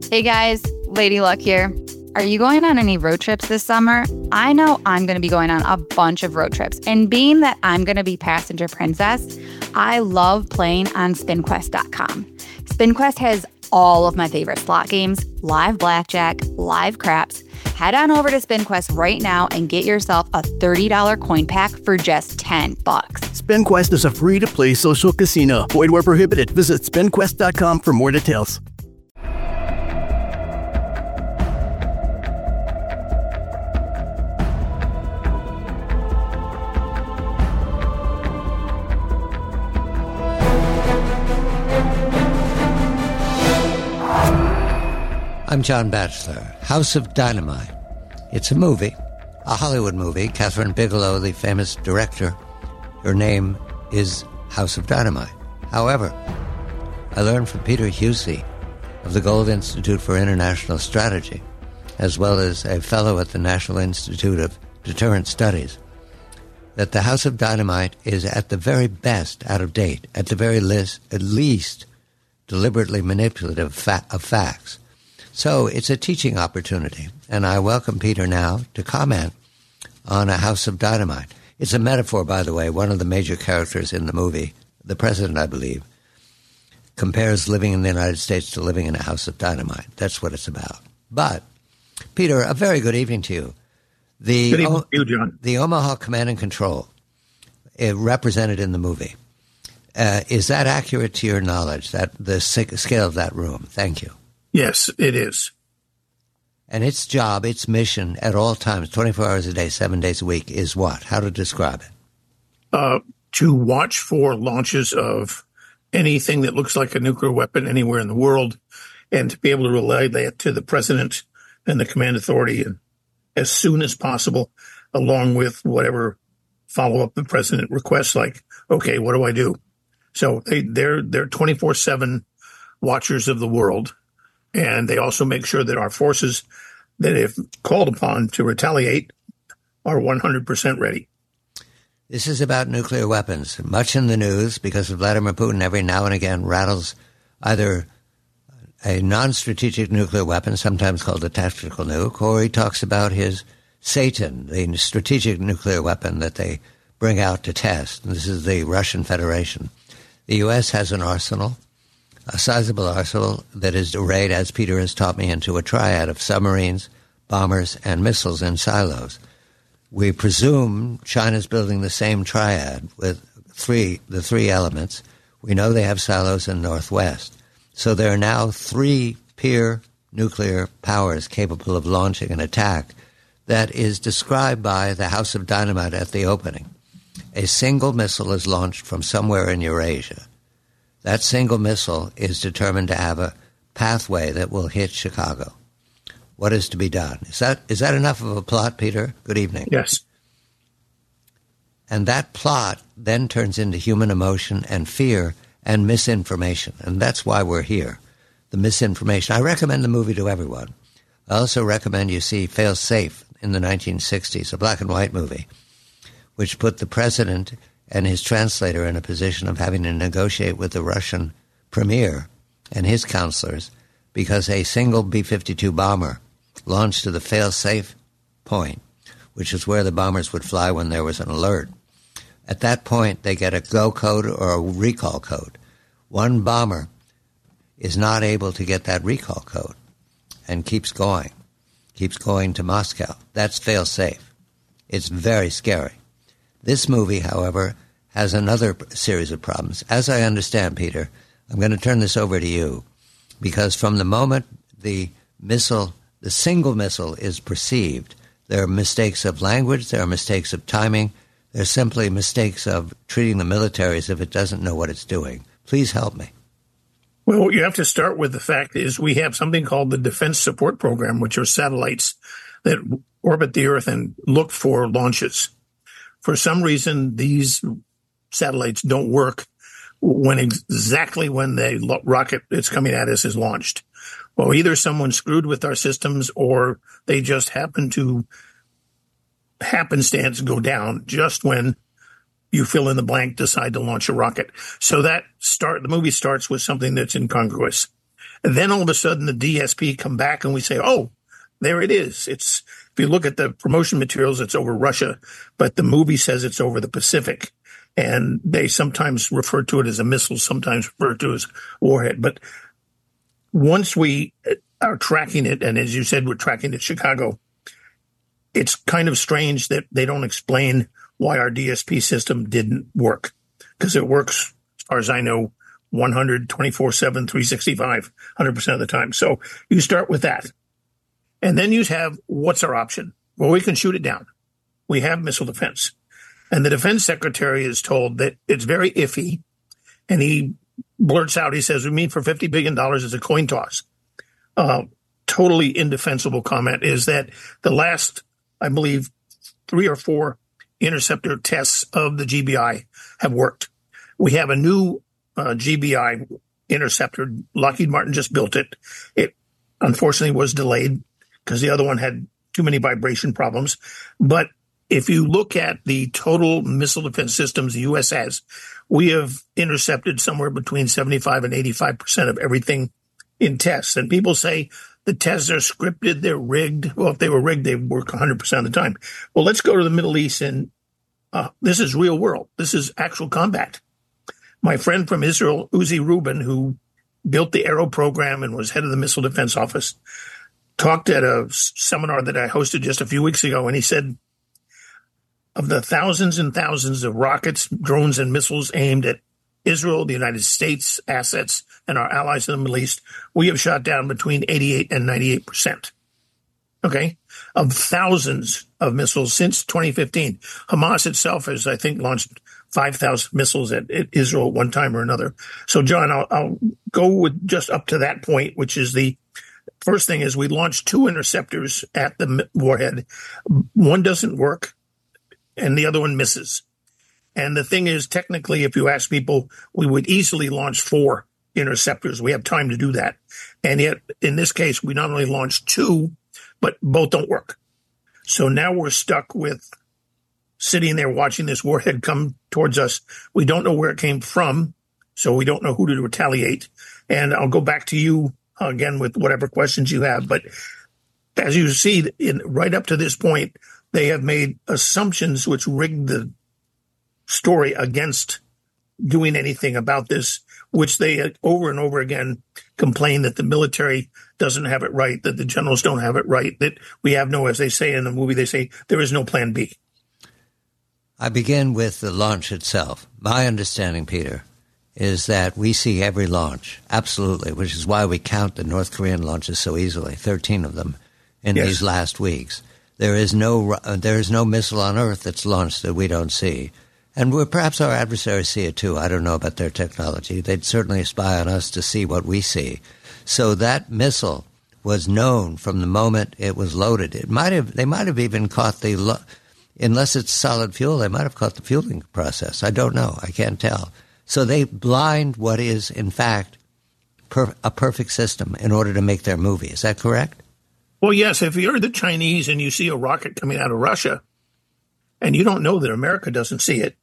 Hey guys, Lady Luck here. Are you going on any road trips this summer? I know I'm going to be going on a bunch of road trips. And being that I'm going to be passenger princess, I love playing on SpinQuest.com. SpinQuest has all of my favorite slot games, live blackjack, live craps. Head on over to SpinQuest right now and get yourself a $30 coin pack for just $10. SpinQuest is a free-to-play social casino. Void where prohibited. Visit SpinQuest.com for more details. I'm John Batchelor. House of Dynamite. It's a movie, a Hollywood movie. Catherine Bigelow, the famous director, her name is House of Dynamite. However, I learned from Peter Husey of the Gold Institute for International Strategy, as well as a fellow at the National Institute of Deterrent Studies, that the House of Dynamite is at the very best out of date, at the very least deliberately manipulative of facts. So it's a teaching opportunity, and I welcome Peter now to comment on A House of Dynamite. It's a metaphor, by the way. One of the major characters in the movie, the president, I believe, compares living in the United States to living in a house of dynamite. That's what it's about. But, Peter, a very good evening to you. Good evening to you, John. The Omaha Command and Control, represented in the movie, is that accurate to your knowledge, that the scale of that room? Thank you. Yes, it is. And its job, its mission at all times, 24 hours a day, 7 days a week, is what? How to describe it? To watch for launches of anything that looks like a nuclear weapon anywhere in the world, and to be able to relay that to the president and the command authority as soon as possible, along with whatever follow-up the president requests, like, okay, what do I do? So they're 24/7 watchers of the world. And they also make sure that our forces that, if called upon to retaliate, are 100% ready. This is about nuclear weapons. Much in the news because of Vladimir Putin every now and again rattles either a non-strategic nuclear weapon, sometimes called a tactical nuke, or he talks about his Satan, the strategic nuclear weapon that they bring out to test. And this is the Russian Federation. The U.S. has an arsenal, a sizable arsenal that is arrayed, as Peter has taught me, into a triad of submarines, bombers, and missiles in silos. We presume China's building the same triad with the three elements. We know they have silos in Northwest. So there are now 3 peer nuclear powers capable of launching an attack that is described by the House of Dynamite at the opening. A single missile is launched from somewhere in Eurasia. That single missile is determined to have a pathway that will hit Chicago. What is to be done? Is that enough of a plot, Peter? Good evening. Yes. And that plot then turns into human emotion and fear and misinformation. And that's why we're here, the misinformation. I recommend the movie to everyone. I also recommend you see Fail Safe in the 1960s, a black and white movie, which put the president and his translator in a position of having to negotiate with the Russian premier and his counselors because a single B-52 bomber launched to the fail-safe point, which is where the bombers would fly when there was an alert. At that point, they get a go code or a recall code. One bomber is not able to get that recall code and keeps going to Moscow. That's fail-safe. It's very scary. This movie, however, has another series of problems. As I understand, Peter, I'm going to turn this over to you, because from the moment the single missile is perceived, there are mistakes of language, there are mistakes of timing, there are simply mistakes of treating the military as if it doesn't know what it's doing. Please help me. Well, you have to start with the fact is we have something called the Defense Support Program, which are satellites that orbit the Earth and look for launches. For some reason, these satellites don't work exactly when the rocket that's coming at us is launched. Well, either someone screwed with our systems or they just happen to happenstance go down just when you fill in the blank decide to launch a rocket. So the movie starts with something that's incongruous. And then all of a sudden the DSP come back and we say, oh, there it is. If you look at the promotion materials, it's over Russia, but the movie says it's over the Pacific. And they sometimes refer to it as a missile, sometimes refer to it as warhead. But once we are tracking it, and as you said, we're tracking it at Chicago, it's kind of strange that they don't explain why our DSP system didn't work, because it works, as far as I know, 100, 24/7, 365, 100% of the time. So you start with that. And then you have, what's our option? Well, we can shoot it down. We have missile defense. And the defense secretary is told that it's very iffy. And he blurts out, he says, we mean for $50 billion as a coin toss. Totally indefensible comment is that the last, I believe, 3 or 4 interceptor tests of the GBI have worked. We have a new GBI interceptor. Lockheed Martin just built it. It unfortunately was delayed because the other one had too many vibration problems. But if you look at the total missile defense systems the U.S. has, we have intercepted somewhere between 75 and 85% of everything in tests. And people say the tests are scripted, they're rigged. Well, if they were rigged, they work 100% of the time. Well, let's go to the Middle East, and this is real world. This is actual combat. My friend from Israel, Uzi Rubin, who built the Arrow program and was head of the Missile Defense Office, talked at a seminar that I hosted just a few weeks ago, and he said, of the thousands and thousands of rockets, drones, and missiles aimed at Israel, the United States assets, and our allies in the Middle East, we have shot down between 88 and 98%. Okay? Of thousands of missiles since 2015. Hamas itself has, I think, launched 5,000 missiles at Israel at one time or another. So, John, I'll go with just up to that point, which is the first thing is we launched 2 interceptors at the warhead. One doesn't work, and the other one misses. And the thing is, technically, if you ask people, we would easily launch 4 interceptors. We have time to do that. And yet, in this case, we not only launched 2, but both don't work. So now we're stuck with sitting there watching this warhead come towards us. We don't know where it came from, so we don't know who to retaliate. And I'll go back to you again with whatever questions you have. But as you see, right up to this point, they have made assumptions which rigged the story against doing anything about this, which they over and over again complain that the military doesn't have it right, that the generals don't have it right, that we have no, as they say in the movie, they say there is no plan B. I begin with the launch itself. My understanding, Peter, is that we see every launch, absolutely, which is why we count the North Korean launches so easily, 13 of them in these last weeks. There is no missile on Earth that's launched that we don't see. And perhaps our adversaries see it too. I don't know about their technology. They'd certainly spy on us to see what we see. So that missile was known from the moment it was loaded. They might have even caught unless it's solid fuel, they might have caught the fueling process. I don't know. I can't tell. So they blind what is, in fact, a perfect system in order to make their movie. Is that correct? Well, yes. If you're the Chinese and you see a rocket coming out of Russia and you don't know that America doesn't see it,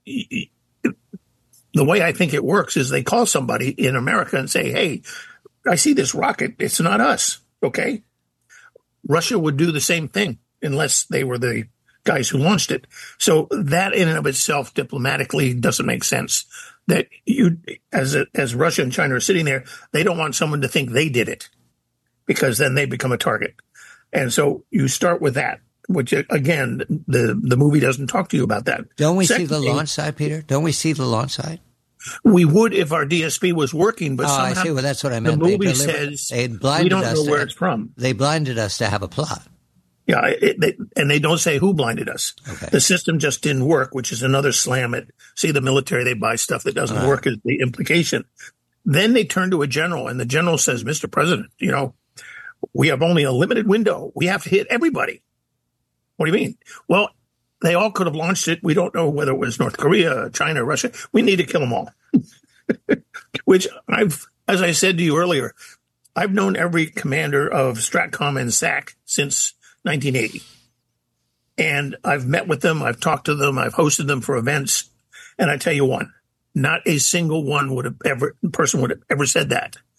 the way I think it works is they call somebody in America and say, hey, I see this rocket. It's not us. Okay. Russia would do the same thing unless they were the guys who launched it. So that in and of itself diplomatically doesn't make sense. That you, as Russia and China are sitting there, they don't want someone to think they did it because then they become a target. And so you start with that, which again, the movie doesn't talk to you about that. Don't we see the launch site, Peter? Don't we see the launch site? We would if our DSP was working, but somehow I see. Well, that's what I meant. The movie says we don't know where it's from. They blinded us to have a plot. Yeah, and they don't say who blinded us. Okay. The system just didn't work, which is another slam at, see, the military, they buy stuff that doesn't work is the implication. Then they turn to a general, and the general says, Mr. President, we have only a limited window. We have to hit everybody. What do you mean? Well, they all could have launched it. We don't know whether it was North Korea, China, Russia. We need to kill them all. Which as I said to you earlier, I've known every commander of STRATCOM and SAC since 1980. And I've met with them. I've talked to them. I've hosted them for events. And I tell you one, not a single one person would have ever said that.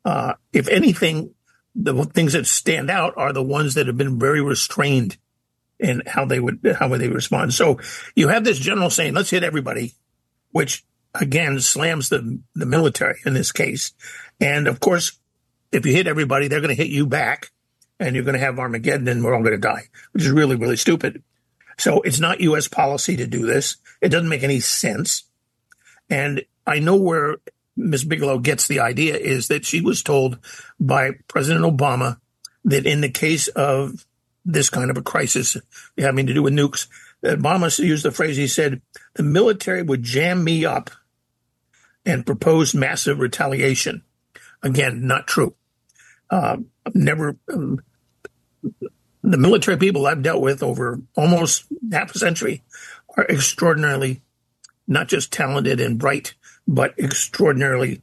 If anything, the things that stand out are the ones that have been very restrained in how they would respond. So you have this general saying, let's hit everybody, which again slams the military in this case. And of course, if you hit everybody, they're going to hit you back and you're going to have Armageddon and we're all going to die, which is really, really stupid. So it's not U.S. policy to do this. It doesn't make any sense. And I know where Ms. Bigelow gets the idea is that she was told by President Obama that in the case of this kind of a crisis having to do with nukes, that Obama used the phrase, he said, the military would jam me up and propose massive retaliation. Again, not true. The military people I've dealt with over almost half a century are extraordinarily not just talented and bright, but extraordinarily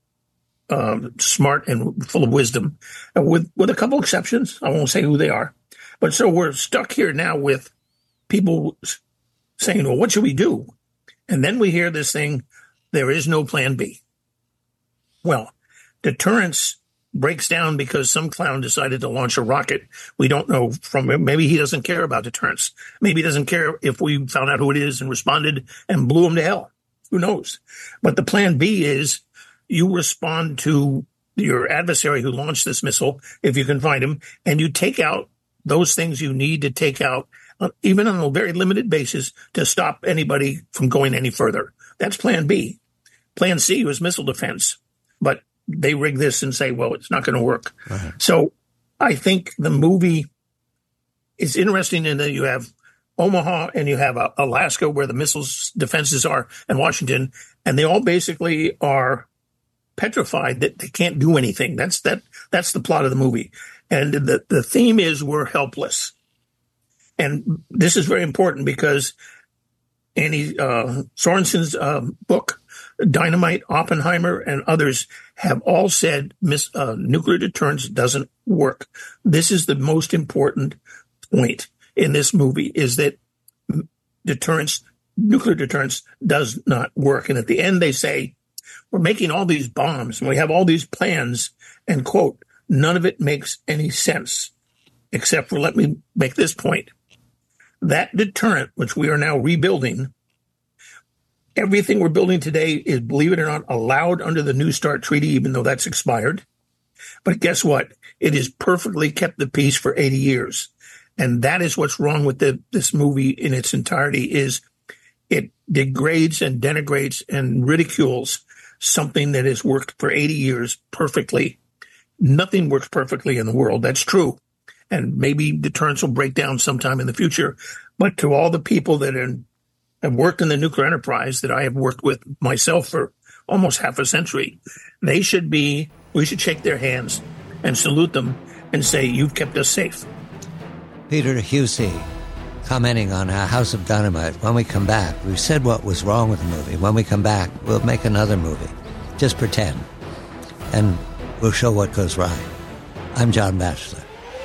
smart and full of wisdom, with a couple exceptions. I won't say who they are. But so we're stuck here now with people saying, well, what should we do? And then we hear this thing, there is no plan B. Well, deterrence breaks down because some clown decided to launch a rocket. We don't know from him. Maybe he doesn't care about deterrence. Maybe he doesn't care if we found out who it is and responded and blew him to hell. Who knows? But the plan B is you respond to your adversary who launched this missile, if you can find him, and you take out those things you need to take out, even on a very limited basis, to stop anybody from going any further. That's plan B. Plan C was missile defense. But they rig this and say, well, it's not going to work. Right. So I think the movie is interesting in that you have Omaha and you have Alaska where the missiles defenses are and Washington, and they all basically are petrified that they can't do anything. That's the plot of the movie. And the theme is we're helpless. And this is very important because Annie Sorensen's book, Dynamite, Oppenheimer, and others have all said nuclear deterrence doesn't work. This is the most important point in this movie, is that nuclear deterrence does not work. And at the end, they say, we're making all these bombs and we have all these plans, and quote, none of it makes any sense, except for, let me make this point. That deterrent, which we are now rebuilding, everything we're building today is, believe it or not, allowed under the New START Treaty, even though that's expired. But guess what? It has perfectly kept the peace for 80 years. And that is what's wrong with this movie in its entirety, is it degrades and denigrates and ridicules something that has worked for 80 years perfectly. Nothing works perfectly in the world. That's true. And maybe deterrence will break down sometime in the future. But to all the people that have worked in the nuclear enterprise that I have worked with myself for almost half a century, we should shake their hands and salute them and say, you've kept us safe. Peter Husey, commenting on House of Dynamite. When we come back, we've said what was wrong with the movie. When we come back, we'll make another movie. Just pretend. And we'll show what goes right. I'm John Batchelor.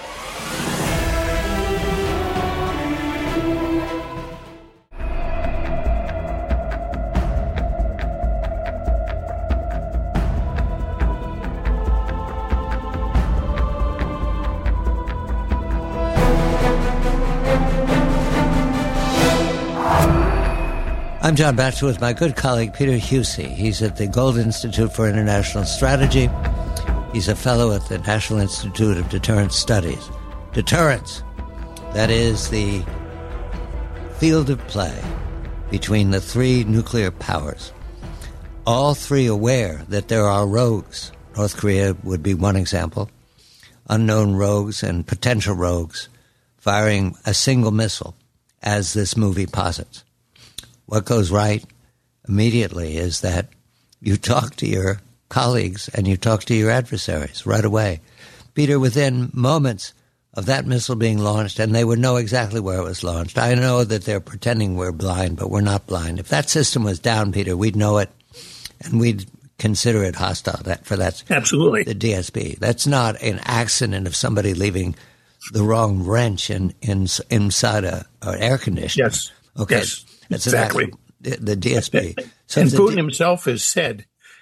I'm John Batchelor with my good colleague Peter Husey. He's at the Gold Institute for International Strategy. He's a fellow at the National Institute of Deterrence Studies. Deterrence, that is the field of play between the three nuclear powers. All three aware that there are rogues. North Korea would be one example. Unknown rogues and potential rogues firing a single missile, as this movie posits. What goes right immediately is that you talk to your colleagues and you talk to your adversaries right away. Peter, within moments of that missile being launched, and they would know exactly where it was launched. I know that they're pretending we're blind, but we're not blind. If that system was down, Peter, we'd know it, and we'd consider it hostile. That's absolutely the DSB. That's not an accident of somebody leaving the wrong wrench inside an air conditioner. Yes. Okay. Yes. That's exactly the DSB. And Putin himself has said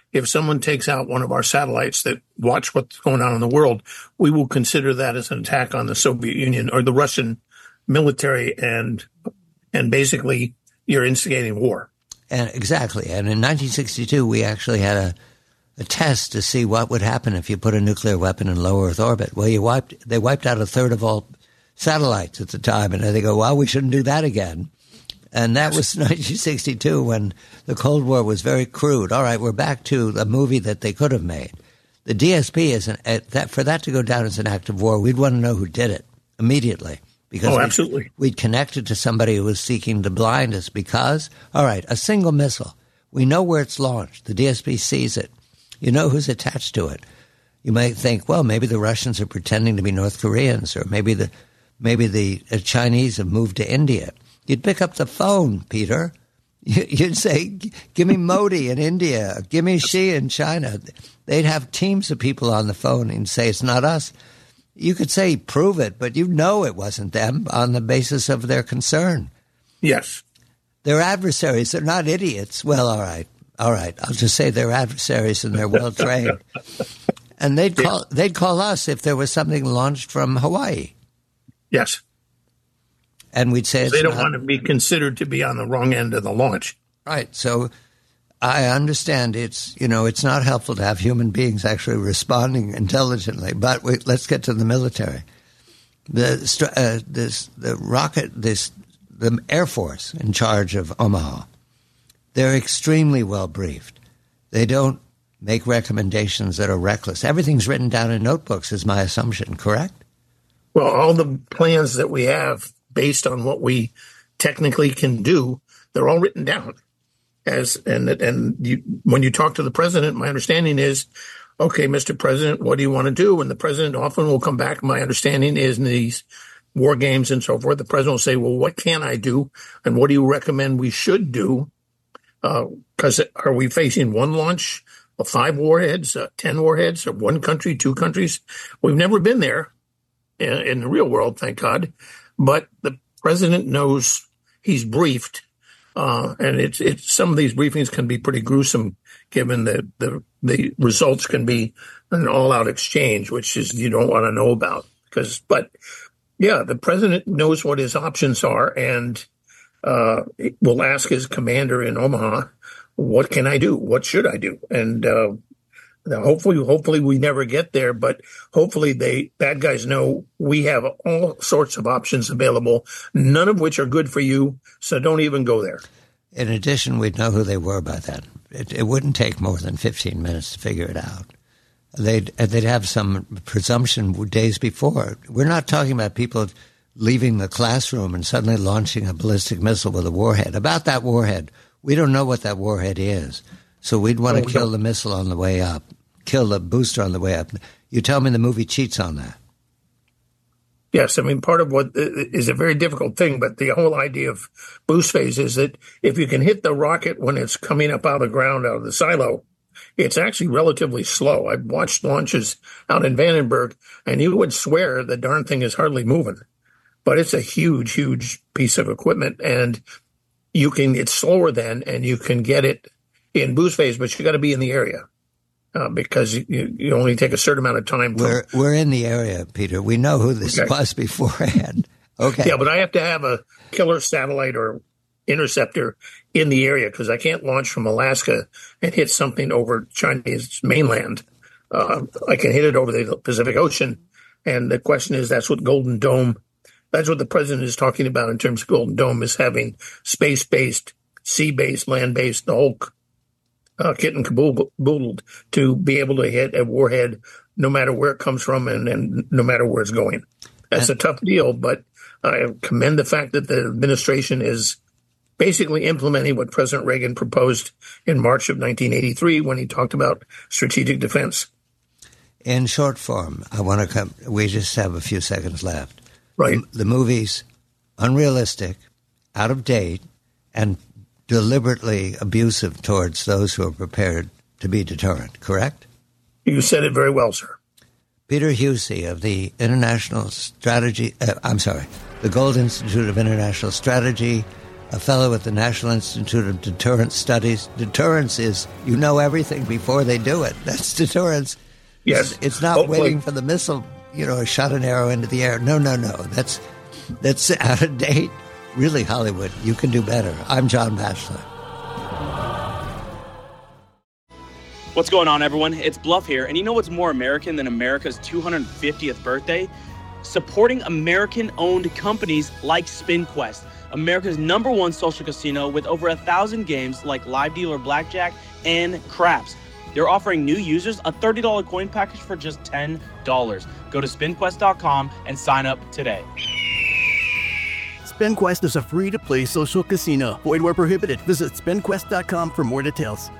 if someone takes out one of our satellites that watch what's going on in the world, we will consider that as an attack on the Soviet Union or the Russian military, and basically you're instigating war. And exactly. And in 1962, we actually had a test to see what would happen if you put a nuclear weapon in low Earth orbit. Well, they wiped out a third of all satellites at the time, and they go, well, we shouldn't do that again. And that was 1962 when the Cold War was very crude. All right, we're back to a movie that they could have made. The DSP for that to go down as an act of war, we'd want to know who did it immediately. Because absolutely. We'd connected to somebody who was seeking to blind us because, all right, a single missile. We know where it's launched. The DSP sees it. You know who's attached to it. You might think, well, maybe the Russians are pretending to be North Koreans, or maybe the Chinese have moved to India. You'd pick up the phone, Peter. You'd say, give me Modi in India. Give me Xi in China. They'd have teams of people on the phone and say, it's not us. You could say, prove it, but you know it wasn't them on the basis of their concern. Yes. They're adversaries. They're not idiots. Well, all right. I'll just say they're adversaries and they're well trained. And they'd call us if there was something launched from Hawaii. Yes. And we'd say they don't want to be considered to be on the wrong end of the launch. Right. So I understand it's not helpful to have human beings actually responding intelligently. But let's get to the military. The Air Force in charge of Omaha, they're extremely well briefed. They don't make recommendations that are reckless. Everything's written down in notebooks, is my assumption, correct? Well, all the plans that we have based on what we technically can do, they're all written down. When you talk to the president, my understanding is, okay, Mr. President, what do you want to do? And the president often will come back. My understanding is in these war games and so forth, the president will say, well, what can I do? And what do you recommend we should do? Because are we facing one launch of 5 warheads, 10 warheads, or one country, 2 countries? We've never been there in the real world, thank God. But the president knows he's briefed. And it's some of these briefings can be pretty gruesome, given that the results can be an all-out exchange, which is you don't want to know about. But the president knows what his options are, and will ask his commander in Omaha, "What can I do? What should I do?" And hopefully we never get there, but hopefully bad guys know we have all sorts of options available, none of which are good for you, so don't even go there. In addition, we'd know who they were by then. It wouldn't take more than 15 minutes to figure it out. They'd have some presumption days before. We're not talking about people leaving the classroom and suddenly launching a ballistic missile with a warhead. About that warhead, we don't know what that warhead is. So we'd want to kill the missile on the way up, kill the booster on the way up. You tell me the movie cheats on that. Yes, I mean, part of what is a very difficult thing, but the whole idea of boost phase is that if you can hit the rocket when it's coming up out of the ground, out of the silo, it's actually relatively slow. I've watched launches out in Vandenberg, and you would swear the darn thing is hardly moving. But it's a huge, huge piece of equipment, and it's slower then, and you can get it in boost phase, but you got to be in the area because you only take a certain amount of time. We're in the area, Peter. We know who this was beforehand. Okay. Yeah, but I have to have a killer satellite or interceptor in the area because I can't launch from Alaska and hit something over Chinese mainland. I can hit it over the Pacific Ocean. And the question is, that's what Golden Dome, that's what the president is talking about in terms of Golden Dome, is having space-based, sea-based, land-based, the whole kit and caboodled to be able to hit a warhead no matter where it comes from and no matter where it's going. That's a tough deal, but I commend the fact that the administration is basically implementing what President Reagan proposed in March of 1983 when he talked about strategic defense. In short form, we just have a few seconds left. Right. The movie's unrealistic, out of date, and deliberately abusive towards those who are prepared to be deterrent, correct? You said it very well, sir. Peter Husey of the the Gold Institute of International Strategy a fellow at the National Institute of Deterrence Studies. Deterrence is you know everything before they do it. That's deterrence. Yes. It's not waiting for the missile, or shot an arrow into the air. No. That's out of date. Really, Hollywood, you can do better. I'm John Batchelor. What's going on, everyone? It's Bluff here. And you know what's more American than America's 250th birthday? Supporting American-owned companies like SpinQuest, America's #1 social casino with over 1,000 games like Live Dealer Blackjack and Craps. They're offering new users a $30 coin package for just $10. Go to SpinQuest.com and sign up today. SpinQuest is a free-to-play social casino. Void where prohibited. Visit SpinQuest.com for more details.